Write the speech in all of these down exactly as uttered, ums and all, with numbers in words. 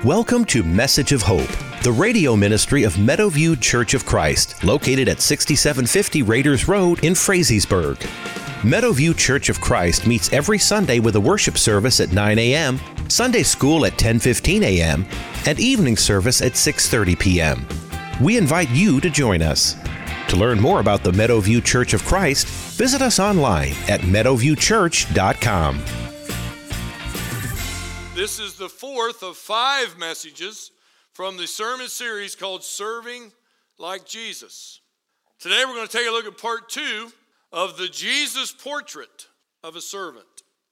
Welcome to Message of Hope, the radio ministry of Meadowview Church of Christ, located at sixty-seven fifty Raiders Road in Frazeysburg. Meadowview Church of Christ meets every Sunday with a worship service at nine a.m., Sunday school at ten fifteen a.m., and evening service at six thirty p.m. We invite you to join us. To learn more about the Meadowview Church of Christ, visit us online at meadowview church dot com. This is the fourth of five messages from the sermon series called Serving Like Jesus. Today we're going to take a look at part two of the Jesus portrait of a servant.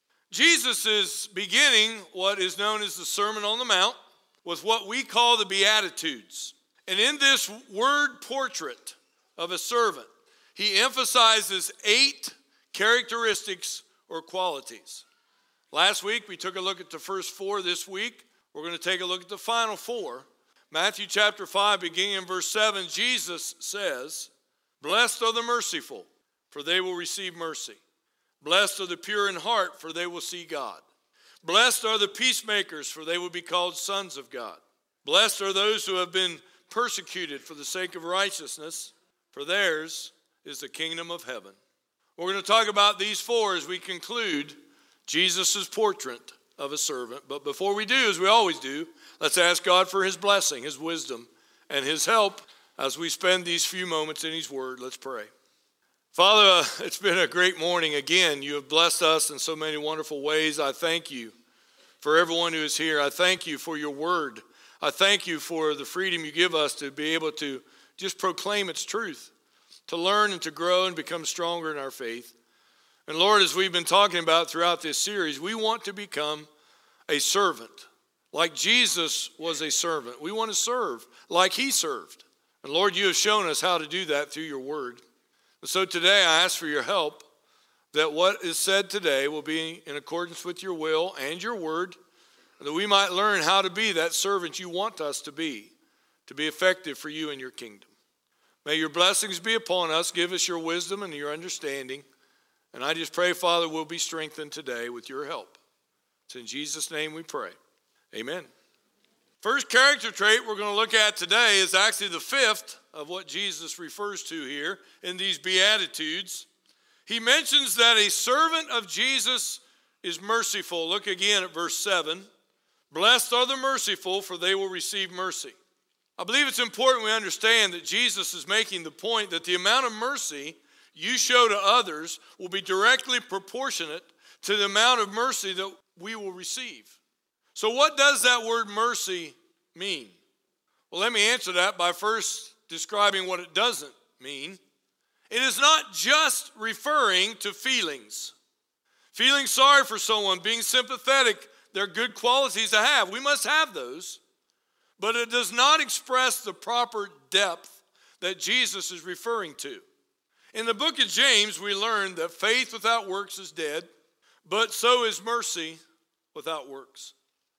Jesus is beginning what is known as the Sermon on the Mount with what we call the Beatitudes. And in this word portrait of a servant, he emphasizes eight characteristics or qualities. Last week, we took a look at the first four. This week, we're going to take a look at the final four. Matthew chapter five, beginning in verse seven, Jesus says, "Blessed are the merciful, for they will receive mercy. Blessed are the pure in heart, for they will see God. Blessed are the peacemakers, for they will be called sons of God. Blessed are those who have been persecuted for the sake of righteousness, for theirs is the kingdom of heaven." We're going to talk about these four as we conclude Jesus' portrait of a servant. But before we do, as we always do, let's ask God for his blessing, his wisdom, and his help as we spend these few moments in his word. Let's pray. Father, uh, it's been a great morning again. You have blessed us in so many wonderful ways. I thank you for everyone who is here. I thank you for your word. I thank you for the freedom you give us to be able to just proclaim its truth, to learn and to grow and become stronger in our faith. And Lord, as we've been talking about throughout this series, we want to become a servant, like Jesus was a servant. We want to serve like he served. And Lord, you have shown us how to do that through your word. And so today I ask for your help that what is said today will be in accordance with your will and your word, and that we might learn how to be that servant you want us to be, to be effective for you and your kingdom. May your blessings be upon us. Give us your wisdom and your understanding. And I just pray, Father, we'll be strengthened today with your help. It's in Jesus' name we pray. Amen. First character trait we're going to look at today is actually the fifth of what Jesus refers to here in these Beatitudes. He mentions that a servant of Jesus is merciful. Look again at verse seven. Blessed are the merciful, for they will receive mercy. I believe it's important we understand that Jesus is making the point that the amount of mercy you show to others will be directly proportionate to the amount of mercy that we will receive. So what does that word mercy mean? Well, let me answer that by first describing what it doesn't mean. It is not just referring to feelings. Feeling sorry for someone, being sympathetic, they're good qualities to have. We must have those. But it does not express the proper depth that Jesus is referring to. In the book of James, we learn that faith without works is dead, but so is mercy without works.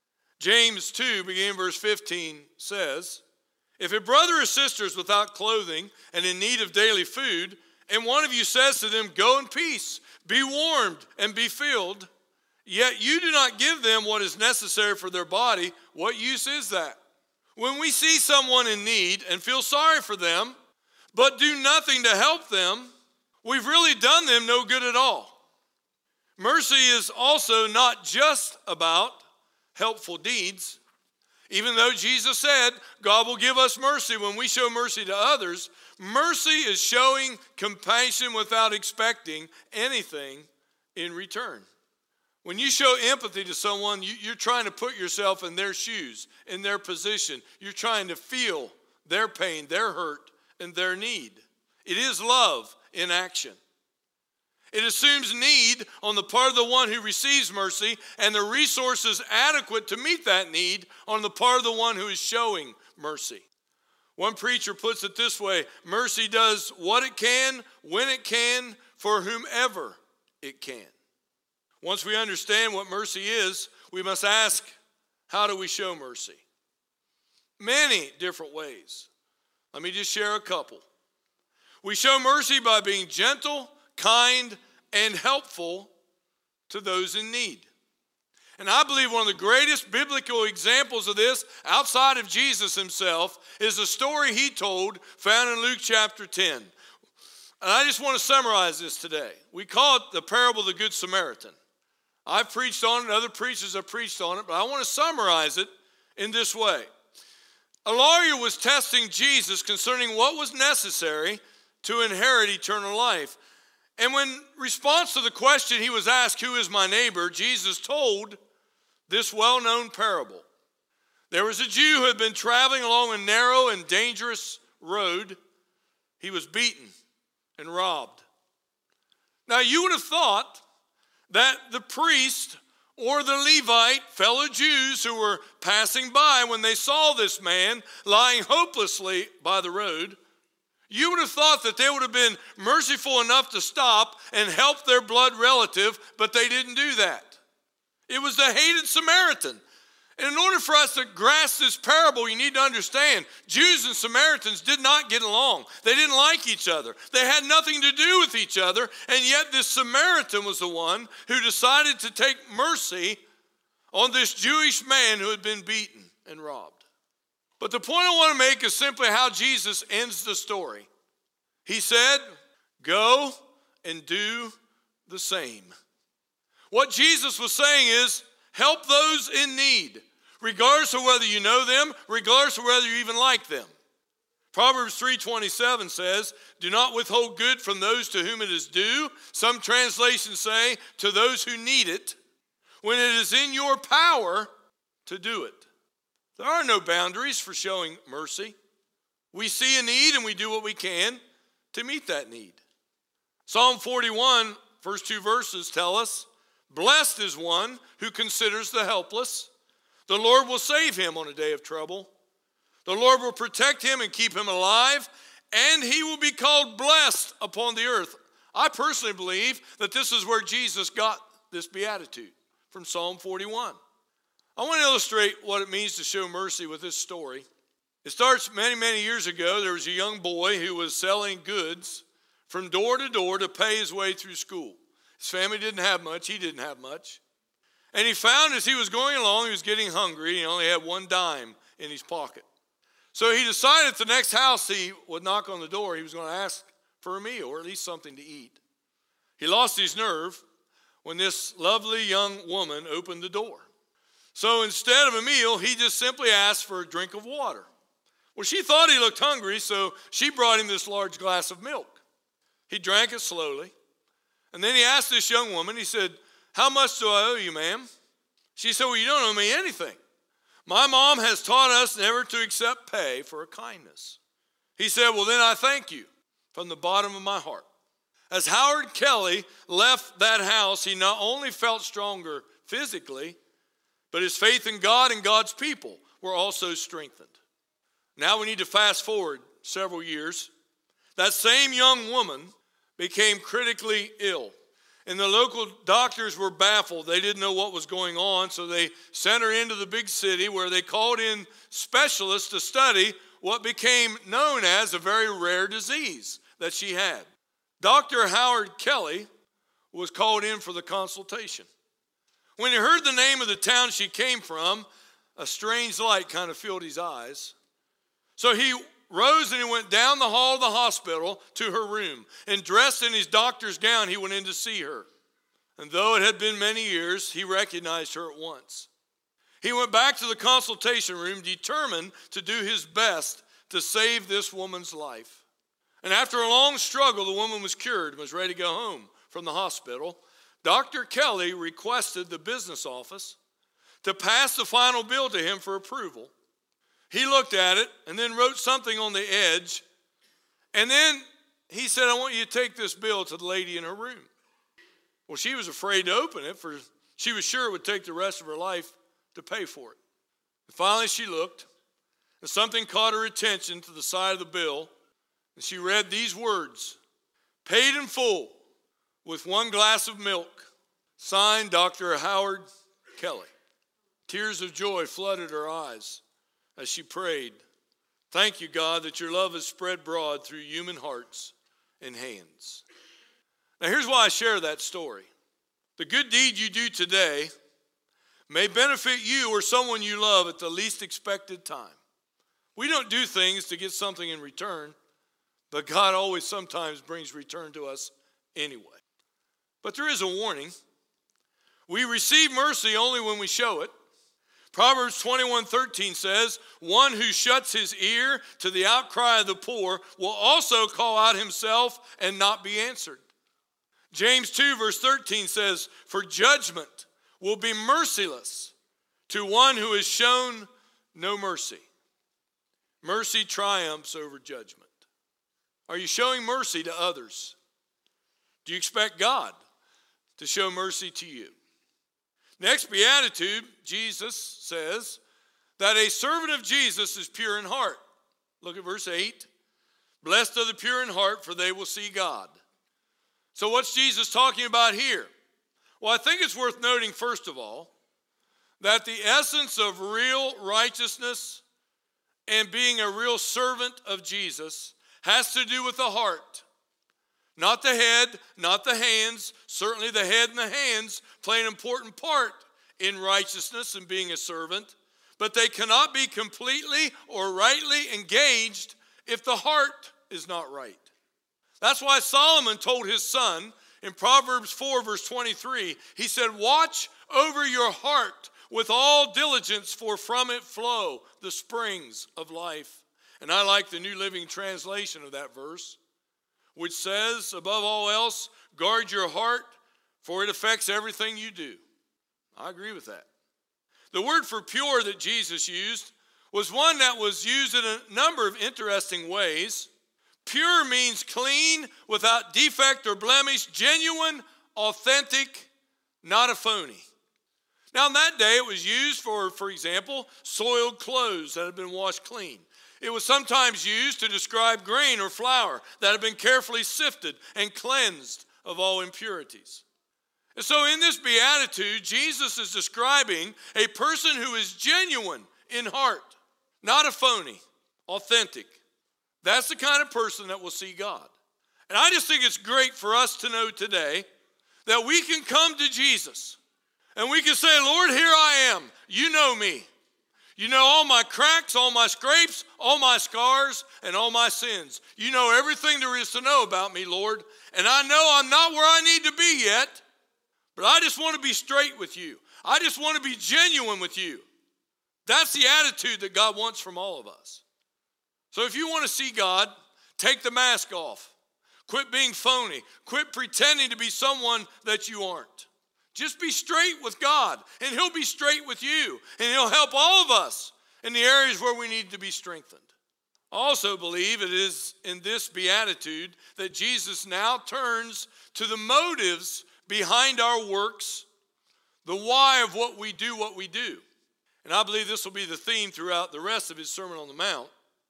James two, beginning in verse fifteen, says, "If a brother or sister is without clothing and in need of daily food, and one of you says to them, 'Go in peace, be warmed and be filled,' yet you do not give them what is necessary for their body, what use is that?" When we see someone in need and feel sorry for them, but do nothing to help them, we've really done them no good at all. Mercy is also not just about helpful deeds. Even though Jesus said God will give us mercy when we show mercy to others, mercy is showing compassion without expecting anything in return. When you show empathy to someone, you, you're trying to put yourself in their shoes, in their position. You're trying to feel their pain, their hurt, and their need. It is love in action. It assumes need on the part of the one who receives mercy and the resources adequate to meet that need on the part of the one who is showing mercy. One preacher puts it this way: mercy does what it can, when it can, for whomever it can. Once we understand what mercy is, we must ask, how do we show mercy? Many different ways. Let me just share a couple. We show mercy by being gentle, kind, and helpful to those in need. And I believe one of the greatest biblical examples of this, outside of Jesus himself, is the story he told found in Luke chapter ten. And I just want to summarize this today. We call it the parable of the Good Samaritan. I've preached on it, other preachers have preached on it, but I want to summarize it in this way. A lawyer was testing Jesus concerning what was necessary to inherit eternal life. And when response to the question he was asked, "Who is my neighbor?" Jesus told this well-known parable. There was a Jew who had been traveling along a narrow and dangerous road. He was beaten and robbed. Now you would have thought that the priest or the Levite, fellow Jews who were passing by when they saw this man lying hopelessly by the road, you would have thought that they would have been merciful enough to stop and help their blood relative, but they didn't do that. It was the hated Samaritan. And in order for us to grasp this parable, you need to understand, Jews and Samaritans did not get along. They didn't like each other. They had nothing to do with each other, and yet this Samaritan was the one who decided to take mercy on this Jewish man who had been beaten and robbed. But the point I want to make is simply how Jesus ends the story. He said, "Go and do the same." What Jesus was saying is, help those in need, regardless of whether you know them, regardless of whether you even like them. Proverbs three twenty-seven says, "Do not withhold good from those to whom it is due." Some translations say, "to those who need it, when it is in your power to do it." There are no boundaries for showing mercy. We see a need and we do what we can to meet that need. Psalm forty-one, first two verses tell us, "Blessed is one who considers the helpless. The Lord will save him on a day of trouble. The Lord will protect him and keep him alive, and he will be called blessed upon the earth." I personally believe that this is where Jesus got this beatitude, from Psalm forty-one. I want to illustrate what it means to show mercy with this story. It starts many, many years ago. There was a young boy who was selling goods from door to door to pay his way through school. His family didn't have much. He didn't have much. And he found as he was going along, he was getting hungry. He only had one dime in his pocket. So he decided at the next house he would knock on the door, he was going to ask for a meal or at least something to eat. He lost his nerve when this lovely young woman opened the door. So instead of a meal, he just simply asked for a drink of water. Well, she thought he looked hungry, so she brought him this large glass of milk. He drank it slowly. And then he asked this young woman, he said, "How much do I owe you, ma'am?" She said, "Well, you don't owe me anything. My mom has taught us never to accept pay for a kindness." He said, "Well, then I thank you from the bottom of my heart." As Howard Kelly left that house, he not only felt stronger physically, but his faith in God and God's people were also strengthened. Now we need to fast forward several years. That same young woman became critically ill. And the local doctors were baffled. They didn't know what was going on, so they sent her into the big city where they called in specialists to study what became known as a very rare disease that she had. Doctor Howard Kelly was called in for the consultation. When he heard the name of the town she came from, a strange light kind of filled his eyes. So he rose and he went down the hall of the hospital to her room. And dressed in his doctor's gown, he went in to see her. And though it had been many years, he recognized her at once. He went back to the consultation room, determined to do his best to save this woman's life. And after a long struggle, the woman was cured and was ready to go home from the hospital. Doctor Kelly requested the business office to pass the final bill to him for approval. He looked at it and then wrote something on the edge. And then he said, "I want you to take this bill to the lady in her room." Well, she was afraid to open it, for she was sure it would take the rest of her life to pay for it. And finally she looked, and something caught her attention to the side of the bill. And she read these words, "Paid in full with one glass of milk. Signed, Doctor Howard Kelly." Tears of joy flooded her eyes as she prayed, "Thank you, God, that your love is spread broad through human hearts and hands." Now here's why I share that story. The good deed you do today may benefit you or someone you love at the least expected time. We don't do things to get something in return, but God always sometimes brings return to us anyway. But there is a warning. We receive mercy only when we show it. Proverbs twenty-one thirteen says, one who shuts his ear to the outcry of the poor will also call out himself and not be answered. James two verse thirteen says, for judgment will be merciless to one who has shown no mercy. Mercy triumphs over judgment. Are you showing mercy to others? Do you expect God to show mercy to you? Next beatitude, Jesus says that a servant of Jesus is pure in heart. Look at verse eight. Blessed are the pure in heart, for they will see God. So what's Jesus talking about here? Well, I think it's worth noting, first of all, that the essence of real righteousness and being a real servant of Jesus has to do with the heart. Not the head, not the hands. Certainly the head and the hands play an important part in righteousness and being a servant, but they cannot be completely or rightly engaged if the heart is not right. That's why Solomon told his son in Proverbs four verse twenty-three, he said, watch over your heart with all diligence, for from it flow the springs of life. And I like the New Living Translation of that verse, which says, above all else, guard your heart, for it affects everything you do. I agree with that. The word for pure that Jesus used was one that was used in a number of interesting ways. Pure means clean, without defect or blemish, genuine, authentic, not a phony. Now, in that day, it was used for, for example, soiled clothes that had been washed clean. It was sometimes used to describe grain or flour that had been carefully sifted and cleansed of all impurities. And so in this beatitude, Jesus is describing a person who is genuine in heart, not a phony, authentic. That's the kind of person that will see God. And I just think it's great for us to know today that we can come to Jesus and we can say, Lord, here I am. You know me. You know all my cracks, all my scrapes, all my scars, and all my sins. You know everything there is to know about me, Lord. And I know I'm not where I need to be yet, but I just want to be straight with you. I just want to be genuine with you. That's the attitude that God wants from all of us. So if you want to see God, take the mask off. Quit being phony. Quit pretending to be someone that you aren't. Just be straight with God, and he'll be straight with you, and he'll help all of us in the areas where we need to be strengthened. I also believe it is in this beatitude that Jesus now turns to the motives behind our works, the why of what we do, what we do. And I believe this will be the theme throughout the rest of his Sermon on the Mount.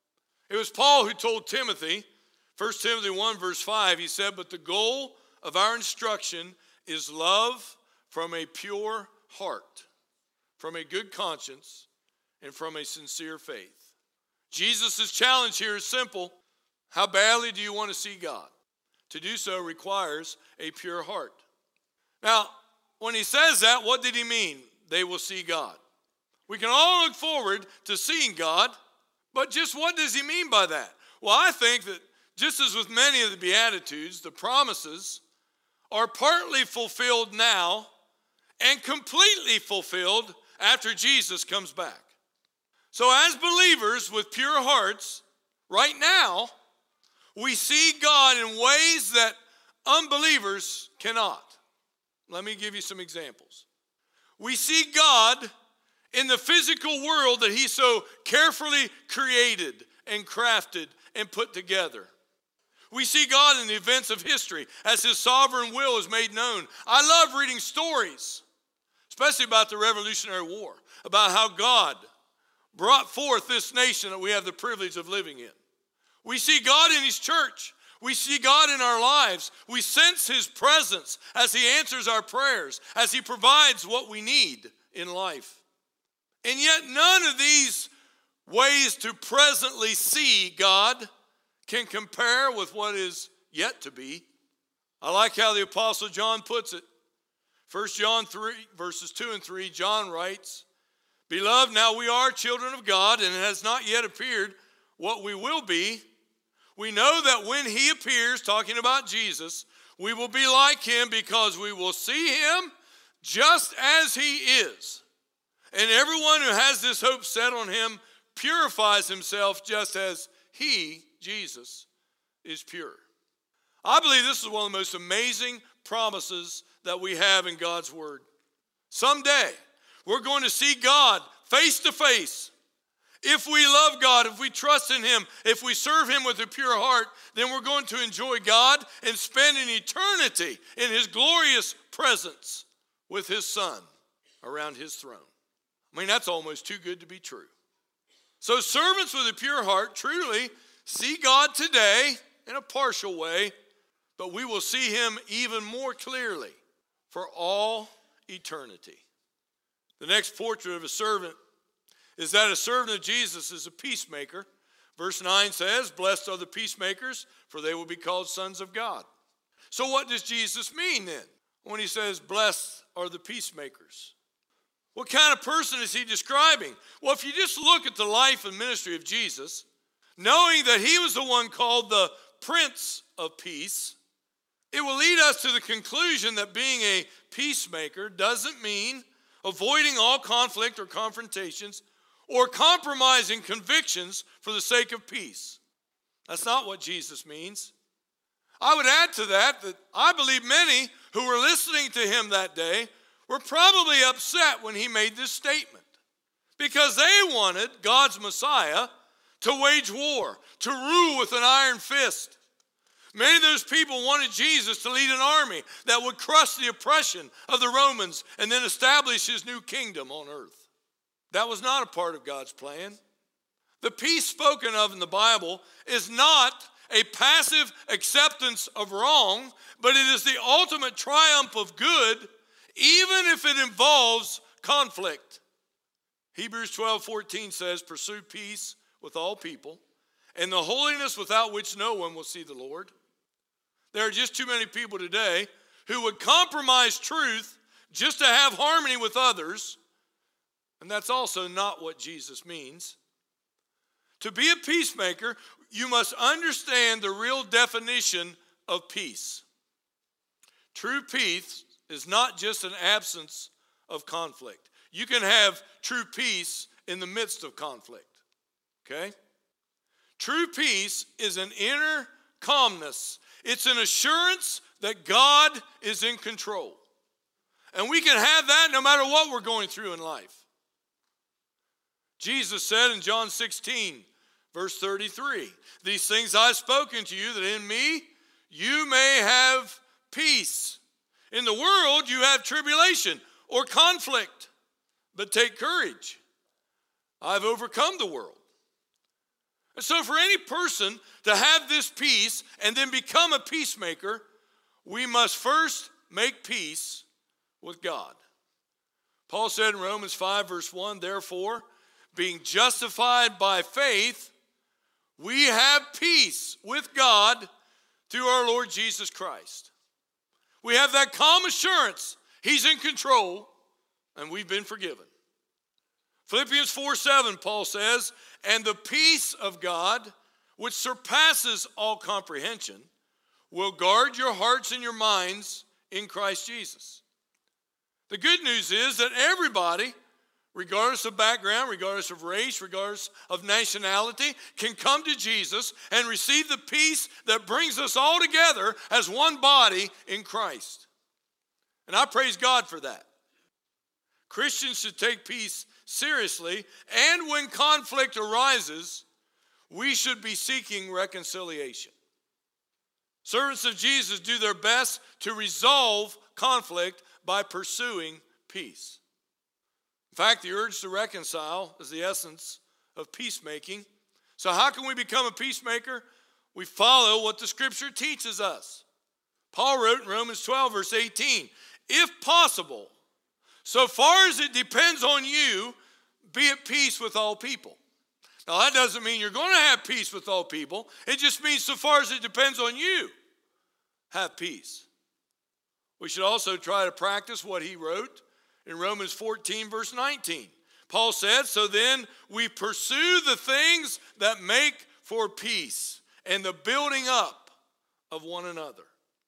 It was Paul who told Timothy, First Timothy one verse five, he said, but the goal of our instruction is love from a pure heart, from a good conscience, and from a sincere faith. Jesus' challenge here is simple. How badly do you want to see God? To do so requires a pure heart. Now, when he says that, what did he mean? They will see God. We can all look forward to seeing God, but just what does he mean by that? Well, I think that just as with many of the Beatitudes, the promises are partly fulfilled now and completely fulfilled after Jesus comes back. So as believers with pure hearts, right now, we see God in ways that unbelievers cannot. Let me give you some examples. We see God in the physical world that he so carefully created and crafted and put together. We see God in the events of history as his sovereign will is made known. I love reading stories, especially about the Revolutionary War, about how God brought forth this nation that we have the privilege of living in. We see God in his church. We see God in our lives. We sense his presence as he answers our prayers, as he provides what we need in life. And yet none of these ways to presently see God can compare with what is yet to be. I like how the Apostle John puts it. First John three, verses two and three, John writes, Beloved, now we are children of God, and it has not yet appeared what we will be. We know that when he appears, talking about Jesus, we will be like him because we will see him just as he is. And everyone who has this hope set on him purifies himself just as he, Jesus, is pure. I believe this is one of the most amazing promises that we have in God's word. Someday, we're going to see God face to face. If we love God, if we trust in him, if we serve him with a pure heart, then we're going to enjoy God and spend an eternity in his glorious presence with his Son around his throne. I mean, that's almost too good to be true. So servants with a pure heart truly see God today in a partial way, but we will see him even more clearly for all eternity. The next portrait of a servant is that a servant of Jesus is a peacemaker. Verse nine says, Blessed are the peacemakers, for they will be called sons of God. So what does Jesus mean then when he says, Blessed are the peacemakers? What kind of person is he describing? Well, if you just look at the life and ministry of Jesus, knowing that he was the one called the Prince of Peace, it will lead us to the conclusion that being a peacemaker doesn't mean avoiding all conflict or confrontations or compromising convictions for the sake of peace. That's not what Jesus means. I would add to that that I believe many who were listening to him that day were probably upset when he made this statement because they wanted God's Messiah to wage war, to rule with an iron fist. Many of those people wanted Jesus to lead an army that would crush the oppression of the Romans and then establish his new kingdom on earth. That was not a part of God's plan. The peace spoken of in the Bible is not a passive acceptance of wrong, but it is the ultimate triumph of good, even if it involves conflict. Hebrews twelve fourteen says, Pursue peace with all people, and the holiness without which no one will see the Lord. There are just too many people today who would compromise truth just to have harmony with others, and that's also not what Jesus means. To be a peacemaker, you must understand the real definition of peace. True peace is not just an absence of conflict. You can have true peace in the midst of conflict, okay? True peace is an inner calmness. It's an assurance that God is in control. And we can have that no matter what we're going through in life. Jesus said in John sixteen, verse thirty-three, These things I've spoken to you, that in me you may have peace. In the world you have tribulation or conflict, but take courage. I've overcome the world. And so for any person to have this peace and then become a peacemaker, we must first make peace with God. Paul said in Romans five, verse one, Therefore, being justified by faith, we have peace with God through our Lord Jesus Christ. We have that calm assurance. He's in control, and we've been forgiven. Philippians four seven, Paul says, And the peace of God, which surpasses all comprehension, will guard your hearts and your minds in Christ Jesus. The good news is that everybody, regardless of background, regardless of race, regardless of nationality, can come to Jesus and receive the peace that brings us all together as one body in Christ. And I praise God for that. Christians should take peace seriously, and when conflict arises, we should be seeking reconciliation. Servants of Jesus do their best to resolve conflict by pursuing peace. In fact, the urge to reconcile is the essence of peacemaking. So how can we become a peacemaker? We follow what the Scripture teaches us. Paul wrote in Romans twelve, verse eighteen, If possible, so far as it depends on you, be at peace with all people. Now that doesn't mean you're going to have peace with all people. It just means so far as it depends on you, have peace. We should also try to practice what he wrote in Romans fourteen, verse nineteen. Paul said, so then we pursue the things that make for peace and the building up of one another.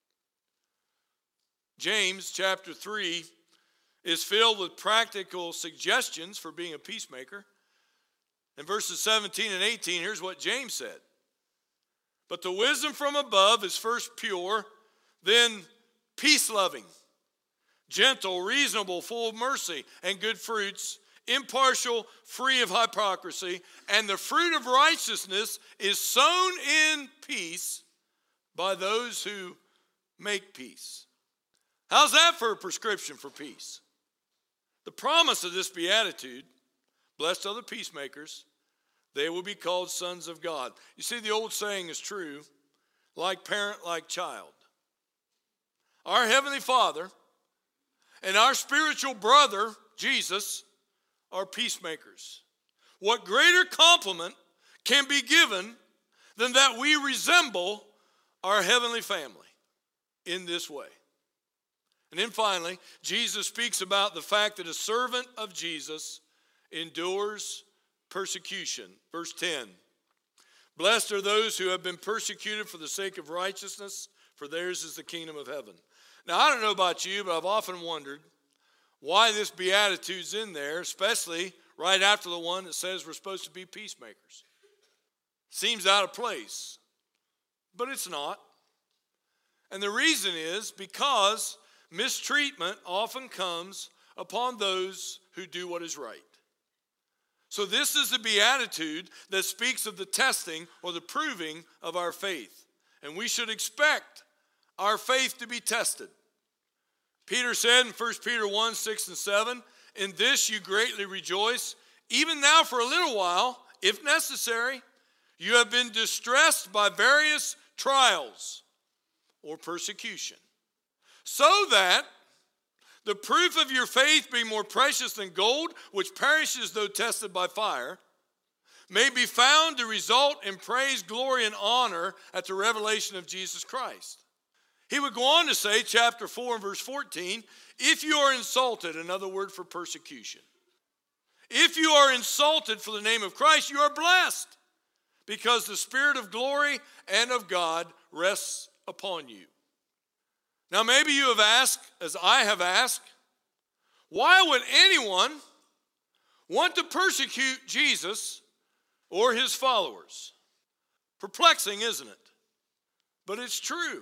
James chapter three is filled with practical suggestions for being a peacemaker. In verses seventeen and eighteen, here's what James said. But the wisdom from above is first pure, then peace-loving, gentle, reasonable, full of mercy and good fruits, impartial, free of hypocrisy, and the fruit of righteousness is sown in peace by those who make peace. How's that for a prescription for peace? The promise of this beatitude, blessed are the peacemakers, they will be called sons of God. You see, the old saying is true, like parent, like child. Our Heavenly Father and our spiritual brother, Jesus, are peacemakers. What greater compliment can be given than that we resemble our heavenly family in this way? And then finally, Jesus speaks about the fact that a servant of Jesus endures persecution. Verse ten, blessed are those who have been persecuted for the sake of righteousness, for theirs is the kingdom of heaven. Now, I don't know about you, but I've often wondered why this beatitude's in there, especially right after the one that says we're supposed to be peacemakers. Seems out of place, but it's not. And the reason is because mistreatment often comes upon those who do what is right. So this is the beatitude that speaks of the testing or the proving of our faith. And we should expect our faith to be tested. Peter said in First Peter one, six and seven, in this you greatly rejoice, even now for a little while, if necessary, you have been distressed by various trials or persecution, so that the proof of your faith, being more precious than gold, which perishes though tested by fire, may be found to result in praise, glory, and honor at the revelation of Jesus Christ. He would go on to say, chapter four and verse fourteen, if you are insulted, another word for persecution. If you are insulted for the name of Christ, you are blessed, because the Spirit of glory and of God rests upon you. Now maybe you have asked, as I have asked, why would anyone want to persecute Jesus or his followers? Perplexing, isn't it? But it's true.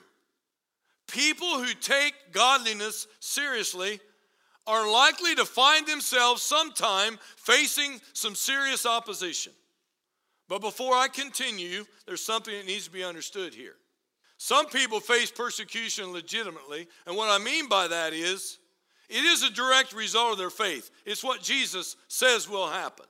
People who take godliness seriously are likely to find themselves sometime facing some serious opposition. But before I continue, there's something that needs to be understood here. Some people face persecution legitimately, and what I mean by that is, it is a direct result of their faith. It's what Jesus says will happen.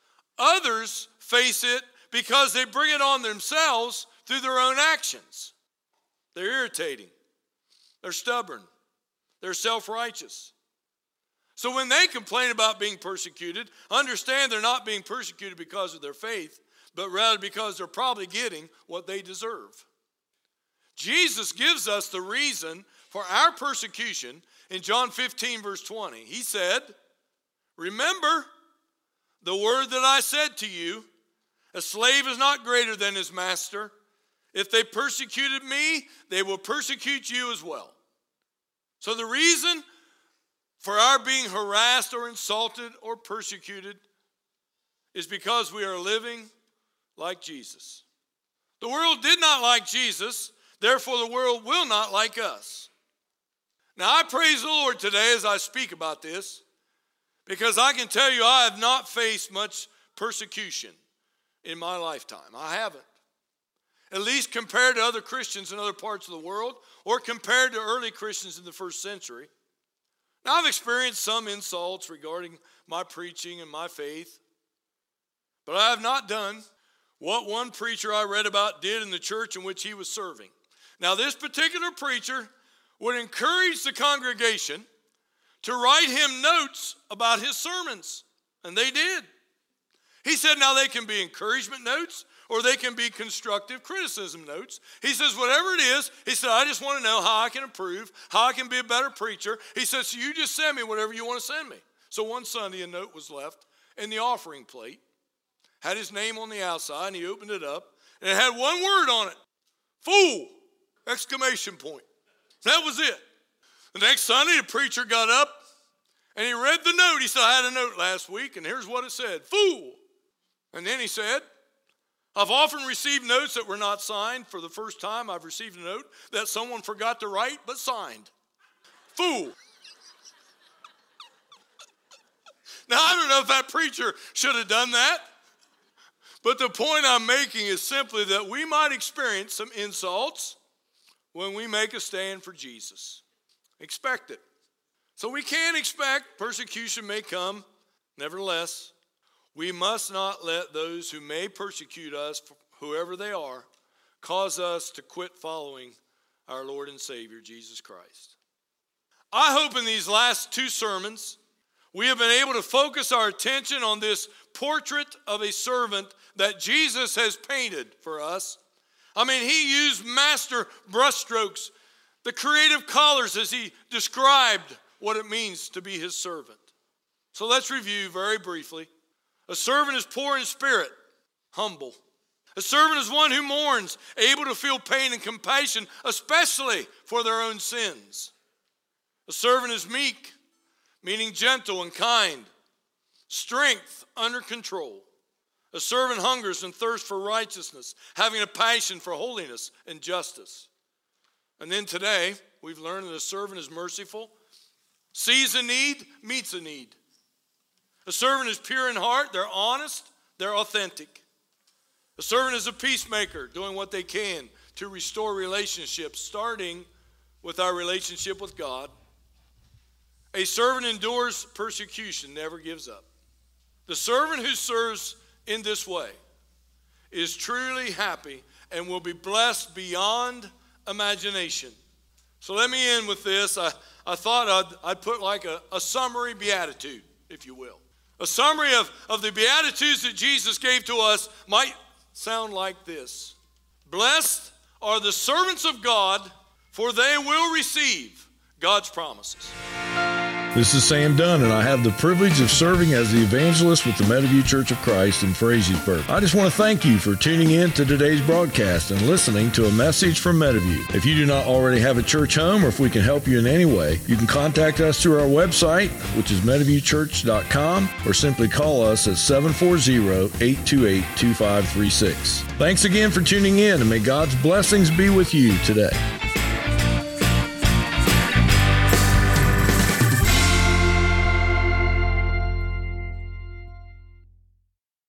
Others face it because they bring it on themselves through their own actions. They're irritating. They're stubborn. They're self-righteous. So when they complain about being persecuted, understand they're not being persecuted because of their faith, but rather because they're probably getting what they deserve. Jesus gives us the reason for our persecution in John fifteen, verse twenty. He said, remember the word that I said to you, a slave is not greater than his master. If they persecuted me, they will persecute you as well. So the reason for our being harassed or insulted or persecuted is because we are living like Jesus. The world did not like Jesus, therefore the world will not like us. Now I praise the Lord today as I speak about this, because I can tell you I have not faced much persecution in my lifetime. I haven't. At least compared to other Christians in other parts of the world, or compared to early Christians in the first century. Now I've experienced some insults regarding my preaching and my faith, but I have not done what one preacher I read about did in the church in which he was serving. Now this particular preacher would encourage the congregation to write him notes about his sermons, and they did. He said now they can be encouragement notes, or they can be constructive criticism notes. He says, whatever it is, he said, I just want to know how I can improve, how I can be a better preacher. He says, so you just send me whatever you want to send me. So one Sunday, a note was left in the offering plate, had his name on the outside, and he opened it up, and it had one word on it, fool, exclamation point. That was it. The next Sunday, the preacher got up, and he read the note. He said, I had a note last week, and here's what it said, fool. And then he said, I've often received notes that were not signed. For the first time, I've received a note that someone forgot to write but signed. Fool. Now, I don't know if that preacher should have done that, but the point I'm making is simply that we might experience some insults when we make a stand for Jesus. Expect it. So we can expect persecution may come. Nevertheless, we must not let those who may persecute us, whoever they are, cause us to quit following our Lord and Savior, Jesus Christ. I hope in these last two sermons, we have been able to focus our attention on this portrait of a servant that Jesus has painted for us. I mean, he used master brushstrokes, the creative colors as he described what it means to be his servant. So let's review very briefly. A servant is poor in spirit, humble. A servant is one who mourns, able to feel pain and compassion, especially for their own sins. A servant is meek, meaning gentle and kind, strength under control. A servant hungers and thirsts for righteousness, having a passion for holiness and justice. And then today, we've learned that a servant is merciful, sees a need, meets a need. A servant is pure in heart, they're honest, they're authentic. A servant is a peacemaker, doing what they can to restore relationships, starting with our relationship with God. A servant endures persecution, never gives up. The servant who serves in this way is truly happy and will be blessed beyond imagination. So let me end with this. I, I thought I'd, I'd put like a, a summary beatitude, if you will. A summary of, of the Beatitudes that Jesus gave to us might sound like this. Blessed are the servants of God, for they will receive God's promises. This is Sam Dunn, and I have the privilege of serving as the evangelist with the Meadowview Church of Christ in Frazeysburg. I just want to thank you for tuning in to today's broadcast and listening to a message from Meadowview. If you do not already have a church home, or if we can help you in any way, you can contact us through our website, which is meadowview church dot com, or simply call us at seven four zero, eight two eight, two five three six. Thanks again for tuning in, and may God's blessings be with you today.